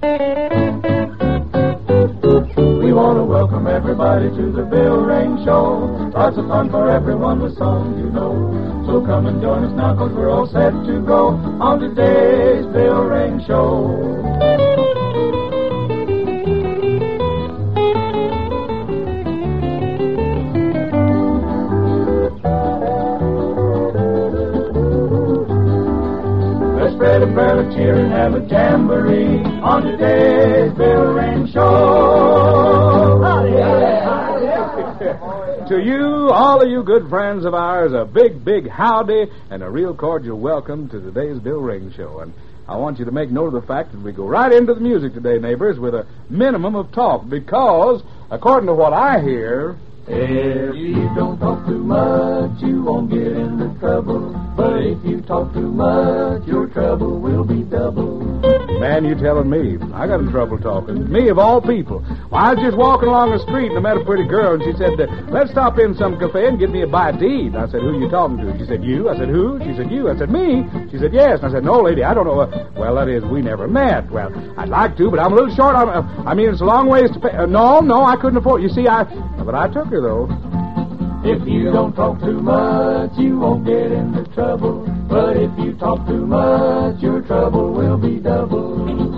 We want to welcome everybody to the Bill Ring Show. Lots of fun for everyone with songs you know. So come and join us now, 'cause we're all set to go on today's Bill Ring Show. Spread a prayer, a cheer, and have a jamboree on today's Bill Ring Show. To you, all of you good friends of ours, a big, big howdy and a real cordial welcome to today's Bill Ring Show. And I want you to make note of the fact that we go right into the music today, neighbors, with a minimum of talk, because, according to what I hear... If you don't talk too much, you won't get into trouble. But if you talk too much, your trouble will be double. Man, you telling me. I got in trouble talking. Me, of all people. Well, I was just walking along the street and I met a pretty girl, and she said, let's stop in some cafe and get me a bite to eat. I said, who are you talking to? She said, you. I said, who? She said, you. I said, me. She said, yes. And I said, no, lady, I don't know. Well, that is, we never met. Well, I'd like to, but I'm a little short. I mean, it's a long ways to pay. No, I couldn't afford it. You see, but I took her, though. If you don't talk too much, you won't get into trouble. But if you talk too much, your trouble will be double.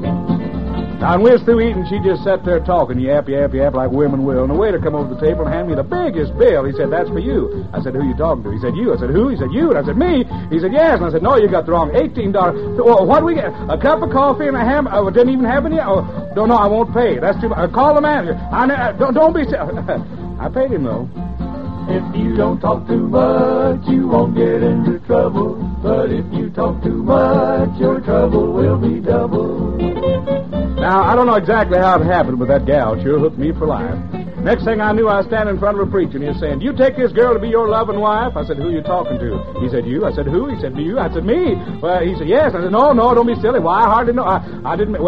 Now, when we was through eating, she just sat there talking, yap, yap, yap, like women will. And the waiter come over the table and handed me the biggest bill. He said, that's for you. I said, who you talking to? He said, you. I said, who? He said, you. And I said, me. He said, yes. And I said, no, you got the wrong $18. Well, what do we get? A cup of coffee and a ham? Didn't even have any? Oh, no, I won't pay. That's too much. Call the manager. Don't be... I paid him, though. If you don't talk too much, you won't get into trouble. But if you talk too much, your trouble will be double. Now, I don't know exactly how it happened, but that gal sure hooked me for life. Next thing I knew, I was standing in front of a preacher, and he was saying, do you take this girl to be your loving wife? I said, who are you talking to? He said, you. I said, who? He said, you. I said, me. Well, he said, yes. I said, no, don't be silly. Well, I hardly know. I didn't,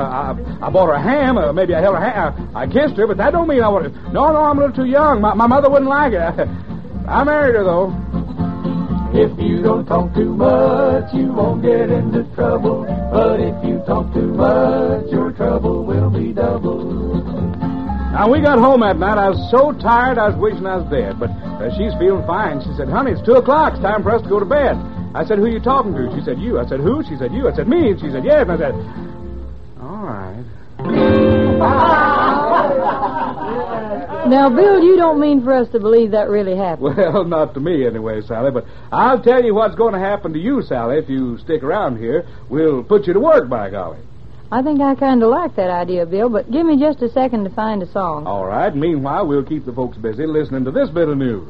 I bought her a ham. Maybe I held her ham. I kissed her, but that don't mean I want to. No, I'm a little too young. My mother wouldn't like it. I married her, though. If you don't talk too much, you won't get into trouble. But if you talk too much, your trouble will be double. Now, we got home that night. I was so tired, I was wishing I was dead. But she's feeling fine. She said, honey, it's 2 o'clock. It's time for us to go to bed. I said, who are you talking to? She said, you. I said, who? She said, you. I said, me. And she said, yes. And I said, all right. Now, Bill, you don't mean for us to believe that really happened. Well, not to me anyway, Sally, but I'll tell you what's going to happen to you, Sally, if you stick around here. We'll put you to work, by golly. I think I kind of like that idea, Bill, but give me just a second to find a song. All right. Meanwhile, we'll keep the folks busy listening to this bit of news.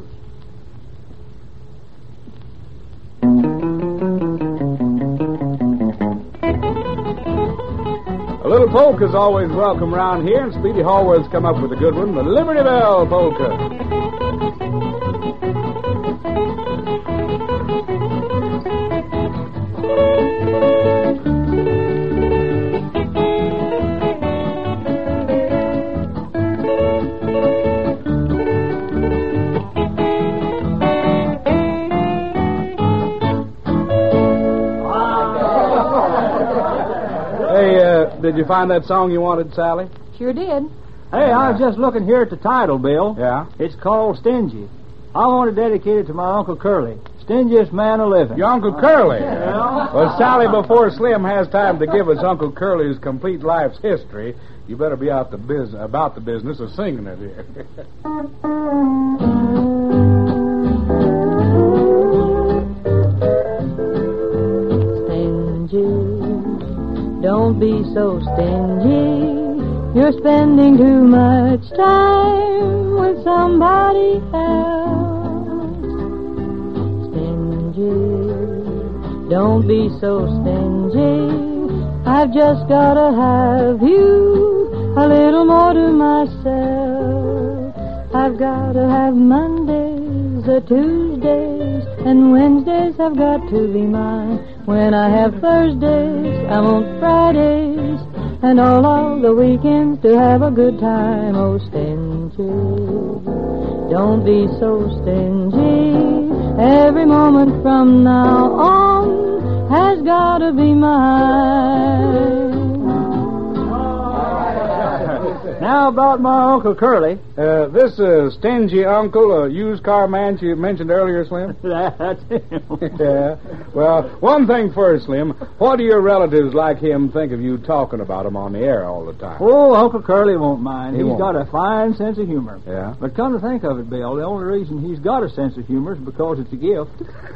A little polka's always welcome around here, and Speedy Hallworth's come up with a good one, the Liberty Bell Polka. Did you find that song you wanted, Sally? Sure did. Hey, I was just looking here at the title, Bill. Yeah? It's called Stingy. I want to dedicate it to my Uncle Curly, stingiest man a-living. Your Uncle Curly? Yeah. Well, Sally, before Slim has time to give us Uncle Curly's complete life's history, you better be about the business of singing it here. Don't be so stingy. You're spending too much time with somebody else. Stingy. Don't be so stingy. I've just gotta have you a little more to myself. I've gotta have Mondays or Tuesdays, and Wednesdays have got to be mine. When I have Thursdays, I want Fridays, and all the weekends to have a good time. Oh, stingy, don't be so stingy. Every moment from now on has got to be mine. about my Uncle Curly? This stingy uncle, used car man you mentioned earlier, Slim? That's him. Yeah. Well, one thing first, Slim. What do your relatives like him think of you talking about him on the air all the time? Oh, Uncle Curly won't mind. He He's won't. got a fine sense of humor. Yeah? But come to think of it, Bill, the only reason he's got a sense of humor is because it's a gift.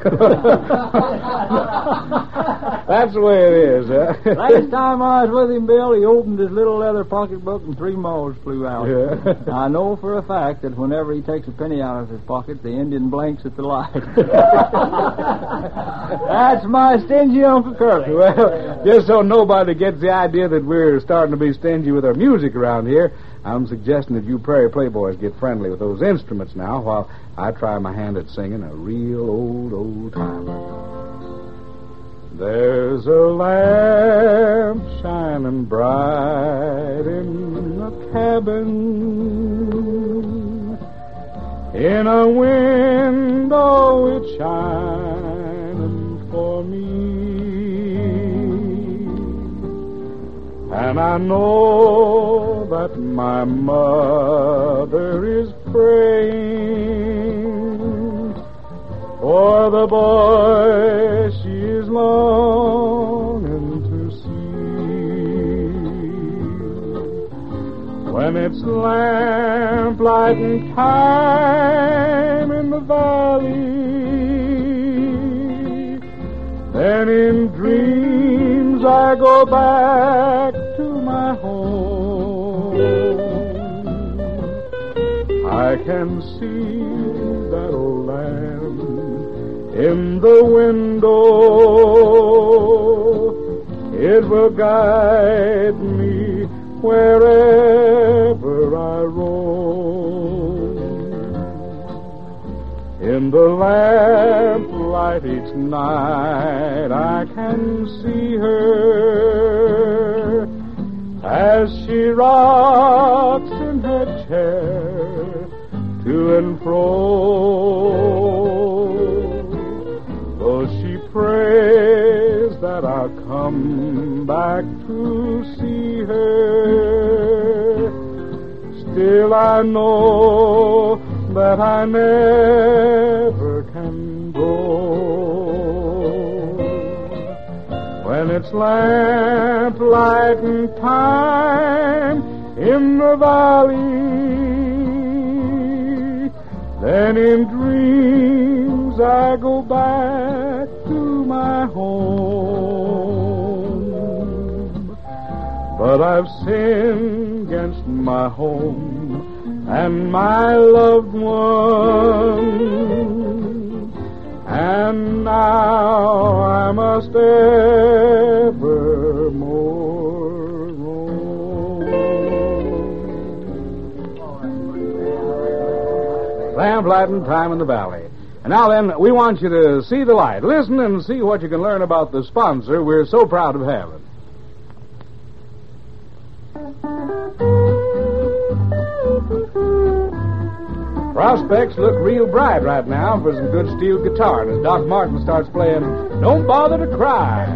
That's the way it is, huh? Last time I was with him, Bill, he opened his little leather pocketbook and 3 moles flew out. Yeah. I know for a fact that whenever he takes a penny out of his pocket, the Indian blinks at the light. That's my stingy Uncle Curly. Well, just so nobody gets the idea that we're starting to be stingy with our music around here, I'm suggesting that you Prairie Playboys get friendly with those instruments now while I try my hand at singing a real old timer. There's a lamp shining bright in a cabin. In a window it's shining for me. And I know that my mother is praying for the boy she is longing to see. When it's lamplighting time in the valley, then in dreams I go back to my home. I can see that old lamp in the window. It will guide me wherever I roam. In the lamplight each night I can see her as she rocks in her chair to and fro. Though she prays that I'll come back to see her, still I know that I never can go. When it's lamplighting time in the valley, then in dreams I go back to my home. But I've sinned against my home and my loved one, and now I must evermore roam. Lamplighting time in the valley. And now then, we want you to see the light. Listen and see what you can learn about the sponsor we're so proud of having. Prospects look real bright right now for some good steel guitar. And as Doc Martin starts playing, Don't Bother to Cry.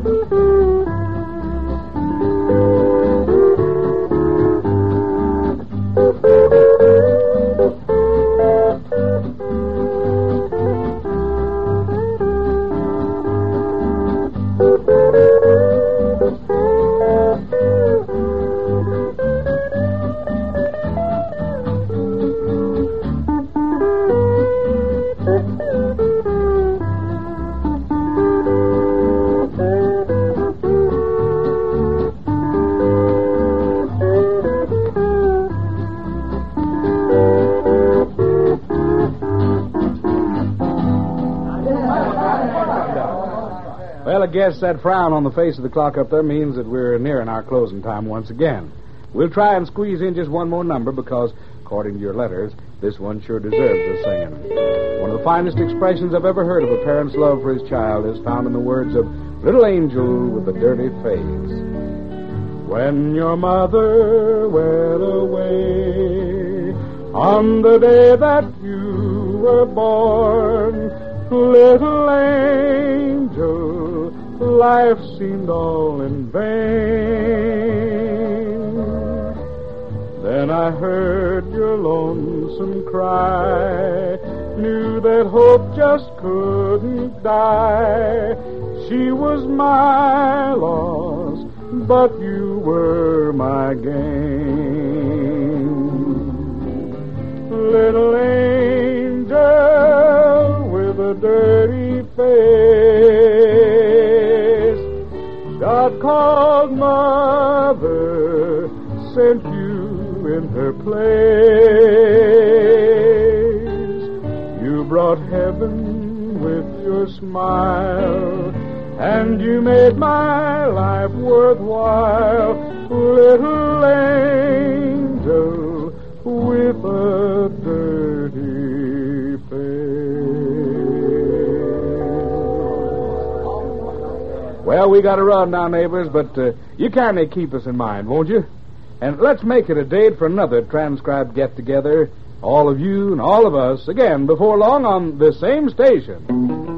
Well, I guess that frown on the face of the clock up there means that we're nearing our closing time once again. We'll try and squeeze in just one more number because, according to your letters, this one sure deserves a singing. One of the finest expressions I've ever heard of a parent's love for his child is found in the words of Little Angel with a Dirty Face. When your mother went away on the day that you were born, little angel, life seemed all in vain. Then I heard your lonesome cry, knew that hope just couldn't die. She was my loss, but you were my gain. Little angel with a dirty face, God called mother, sent you in her place. You brought heaven with your smile, and you made my life worthwhile. Little angel with a dirty face. Well, we got to run now, neighbors, but you kindly keep us in mind, won't you? And let's make it a date for another transcribed get-together, all of you and all of us, again, before long on this same station.